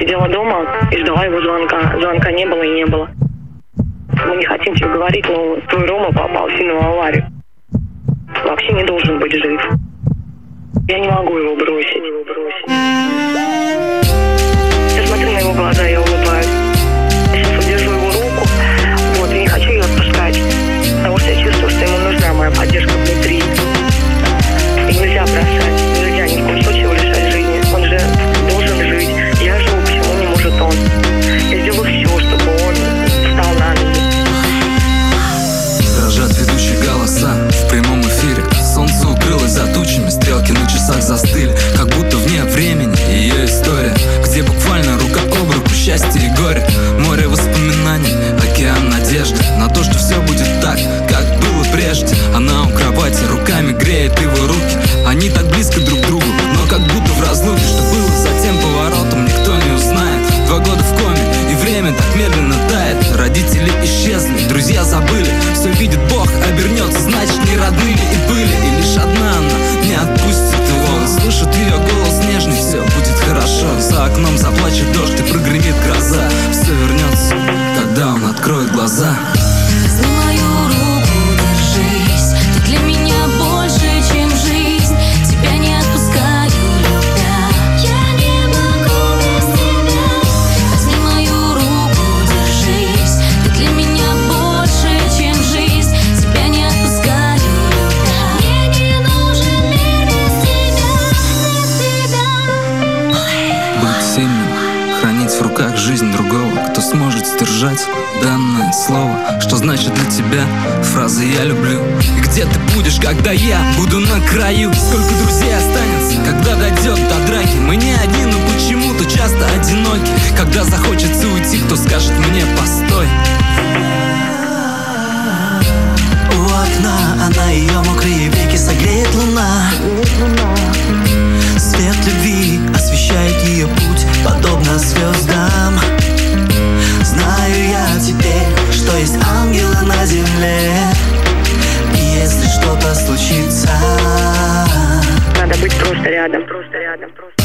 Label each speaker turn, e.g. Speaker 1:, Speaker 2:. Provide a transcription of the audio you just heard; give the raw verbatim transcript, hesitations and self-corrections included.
Speaker 1: сидела дома и ждала его звонка. Звонка не было и не было. Мы не хотим тебе говорить, но твой Рома попал в сильную аварию. Вообще не должен быть жив. Я не могу его бросить. Я смотрю на его глаза, я улыбаюсь. Я сейчас удержу его руку, вот, и не хочу ее отпускать, потому что я чувствую, что ему нужна моя поддержка внутри. И нельзя бросать, нельзя ни в коем случае его лишать жизни. Он же должен жить. Я живу, почему не может он? Я сделаю все, чтобы он встал на ноги.
Speaker 2: Дрожат ведущие голоса в прямом эфире. Солнце укрылось за тучами, стрелки на часах застыли, как будто вне времени ее история, где буквально рука об руку счастье и горе. Море воспоминаний, океан надежды на то, что все будет так, как было прежде. Она у кровати руками греет его руки. Они так близко друг к другу, но как будто в разлуке. Что было за тем поворотом, никто не узнает. Два года в коме, и время так медленно тает. Родители исчезли, друзья забыли. Все видит Бог, обернется, значит не родные и были. И лишь одна она не отпустит его. Он слышит ее голос нежный, все будет хорошо. За окном заплачет дождь и прогремит гроза. Все вернется, когда он откроет глаза.
Speaker 3: Возьми мою руку, держись. Ты для меня больше, чем жизнь. Тебя не отпускаю, любя. Я не могу без тебя. Возьми мою руку, держись. Ты для меня больше, чем жизнь. Тебя не отпускаю, любя. Мне не нужен мир без тебя, без тебя.
Speaker 2: Быть сильным, хранить в руках жизнь другого, кто сможет сдержать данное слово. Что значит для тебя фраза «я люблю»? И где ты будешь, когда я буду на краю? Сколько друзей останется, когда дойдет до драки? Мы не одни, но почему-то часто одиноки. Когда захочется уйти, кто скажет мне «постой»?
Speaker 4: У окна она, ее мокрые веки согреет луна. Свет любви освещает ее путь, подобно звездам. Знаю я теперь, что есть ангелы на земле. И если что-то случится,
Speaker 1: Надо быть просто рядом, просто рядом, просто.